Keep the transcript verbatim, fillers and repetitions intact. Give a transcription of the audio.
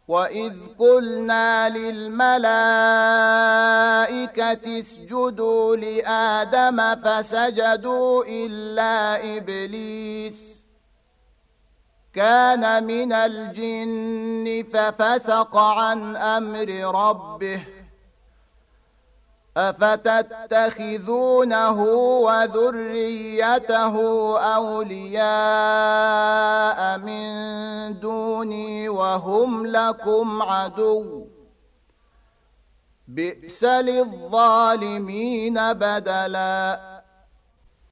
وإذ قلنا للملائكة اسجدوا لآدم فسجدوا إلا إبليس كان من الجن ففسق عن أمر ربه أفتتخذونه وذريته أولياء من دوني وهم لكم عدو بئس للظالمين بدلاً